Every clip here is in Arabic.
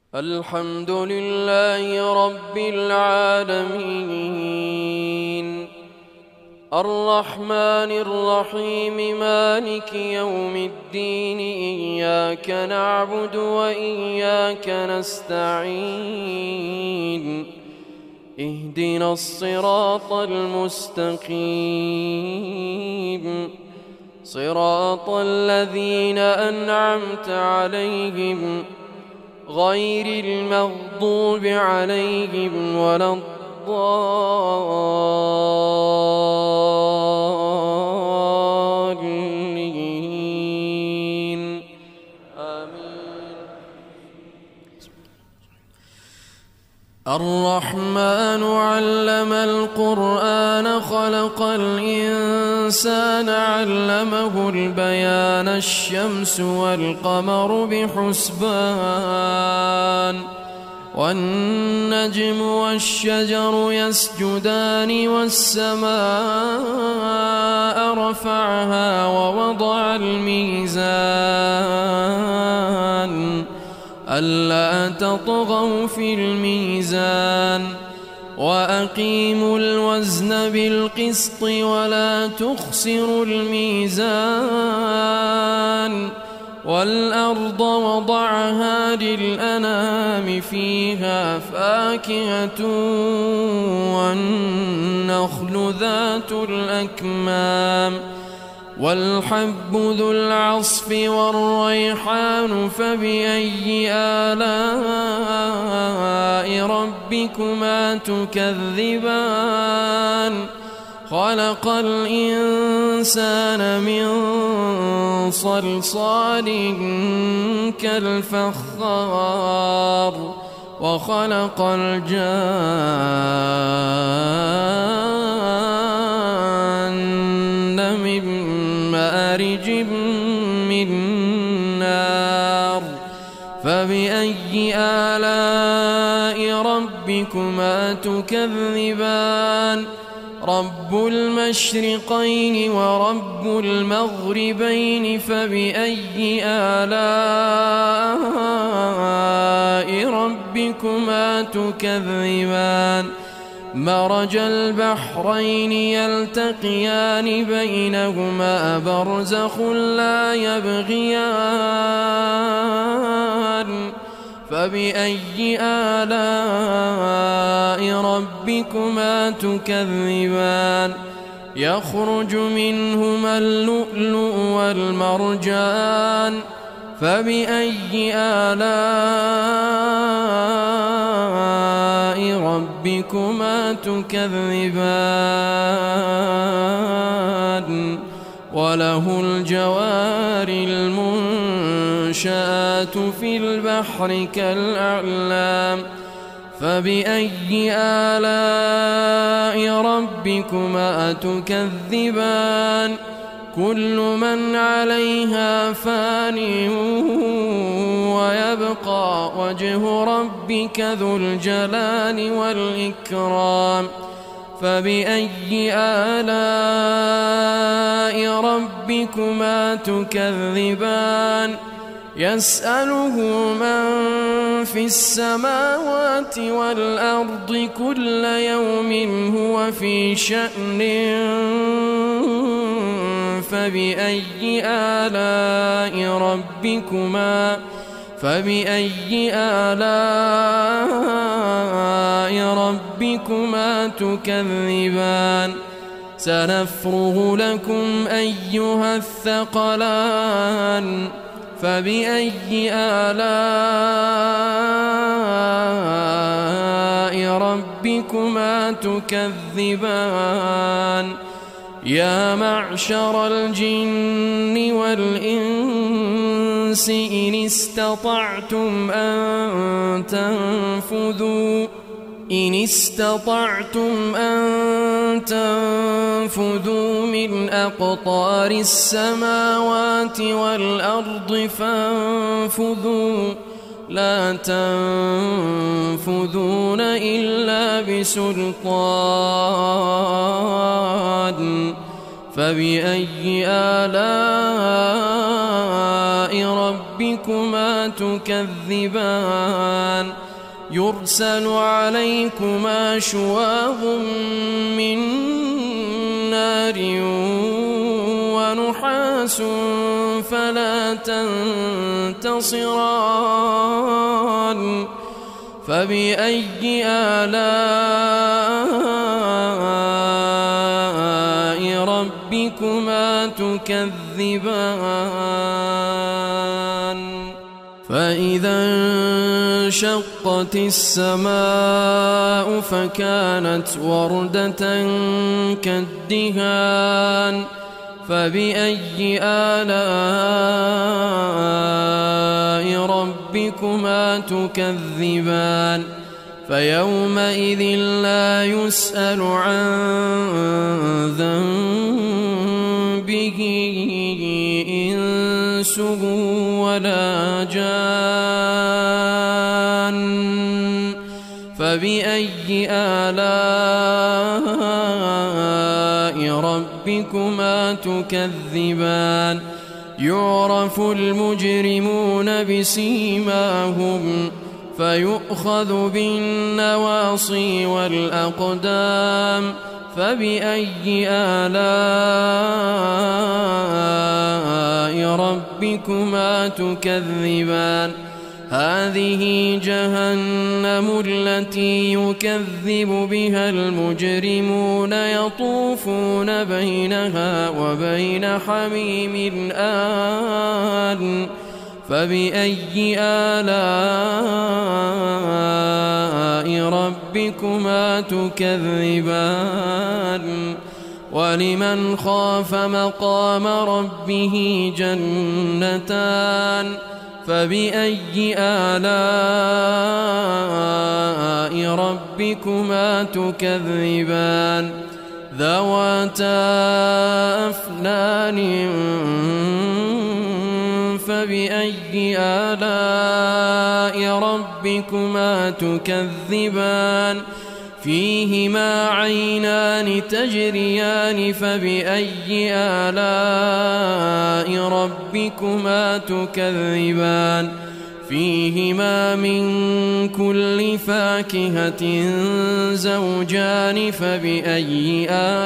الحمد لله رب العالمين الرحمن الرحيم مالك يوم الدين إياك نعبد وإياك نستعين اهدنا الصراط المستقيم صراط الذين أنعمت عليهم غير المغضوب عليهم ولا الضالين آمين. الرحمن علم القرآن خلق الإنسان علمه البيان الشمس والقمر بحسبان والنجم والشجر يسجدان والسماء رفعها ووضع الميزان ألا تطغوا في الميزان وأقيموا الوزن بالقسط ولا تخسروا الميزان والأرض وضعها للأنام فيها فاكهة والنخل ذات الأكمام والحب ذو العصف والريحان فبأي آلاء ربكما تكذبان خلق الإنسان من صلصال كالفخار وخلق الجان من مارج من نار فبأي آلاء ربكما تكذبان رب المشرقين ورب المغربين فبأي آلاء ربكما تكذبان مرج البحرين يلتقيان بينهما برزخ لا يبغيان فبأي آلاء ربكما تكذبان يخرج منهما اللؤلؤ والمرجان فبأي آلاء ربكما تكذبان وله الجوار المنشآت في البحر كالأعلام فبأي آلاء ربكما تكذبان كل من عليها فان ويبقى وجه ربك ذو الجلال والإكرام فبأي آلاء ربكما تكذبان يسأله من في السماوات والأرض كل يوم هو في شأن فبأي آلاء ربكما تكذبان سنفرغ لكم أيها الثقلان فبأي آلاء ربكما تكذبان يا معشر الجن والإنس إن استطعتم أن تنفذوا من أقطار السماوات والأرض فانفذوا لا تنفذون إلا بسلطان فبأي آلاء ربكما ربكما تكذبان يرسل عليكما شواظ من نار ونحاس فلا تنتصران فبأي آلاء ربكما تكذبان فإذا انشقت السماء فكانت وردة كالدهان فبأي آلاء ربكما تكذبان فيومئذ لا يسأل عن ذنبه إنس ولا جان فبأي آلاء ربكما تكذبان يعرف المجرمون بسيماهم فيؤخذ بالنواصي والأقدام فبأي آلاء ربكما تكذبان هذه جهنم التي يكذب بها المجرمون يطوفون بينها وبين حميم آن فبأي آلاء ربكما تكذبان ولمن خاف مقام ربه جنتان فبأي آلاء ربكما تكذبان ذواتا أفنان فبأي آلاء ربكما تكذبان فيهما عينان تجريان فبأي آلاء ربكما تكذبان فيهما من كل فاكهة زوجان فبأي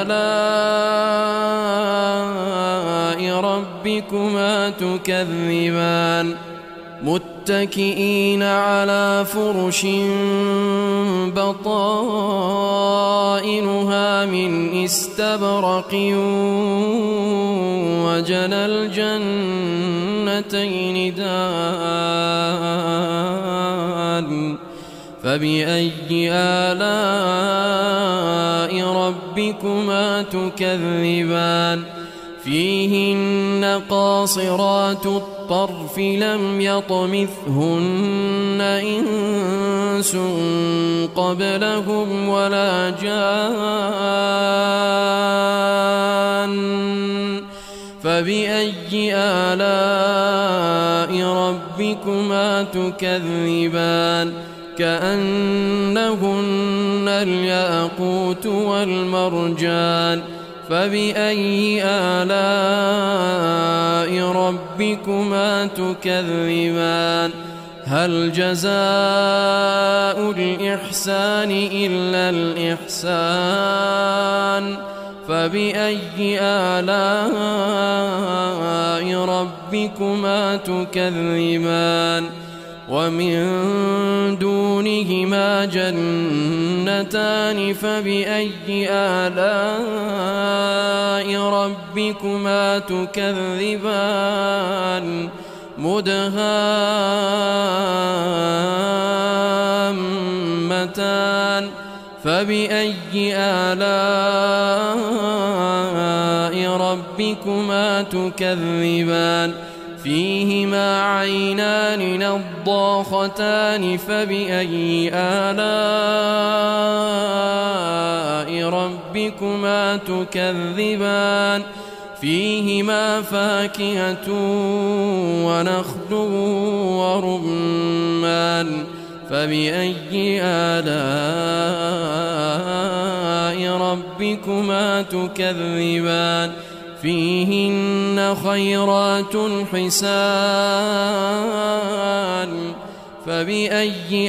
آلاء ربكما تكذبان متكئين على فرش بطائنها من استبرق وجنى الجنتين دان فبأي آلاء ربكما تكذبان فيهن قاصرات الطرف لم يطمثهن إنس قبلهم ولا جان فبأي آلاء ربكما تكذبان كأنهن الياقوت والمرجان فبأي آلاء ربكما تكذبان هل جزاء الإحسان إلا الإحسان فبأي آلاء ربكما تكذبان ومن دونهما جنتان فبأي آلاء ربكما تكذبان مدهامتان فبأي آلاء ربكما تكذبان فيهما عينان نضاختان فبأي آلاء ربكما تكذبان فيهما فاكهة ونخل ورمان فبأي آلاء ربكما تكذبان فيهن خيرات حسان فبأي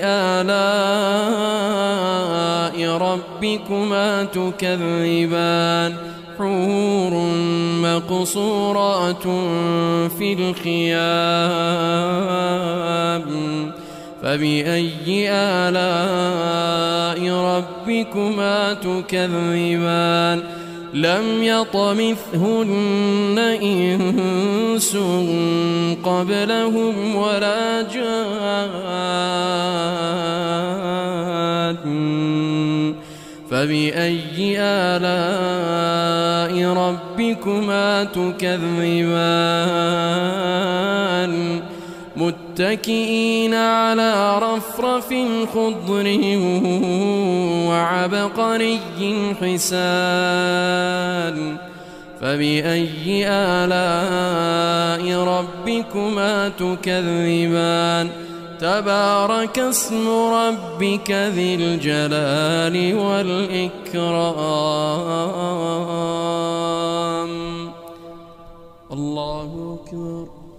آلاء ربكما تكذبان حور مقصورات في الخيام فبأي آلاء ربكما تكذبان لم يطمثهن إنس قبلهم ولا جان فبأي آلاء ربكما تكذبان متكئين على رفرف خضر وعبقري حسان فبأي آلاء ربكما تكذبان تبارك اسم ربك ذي الجلال والإكرام الله أكبر.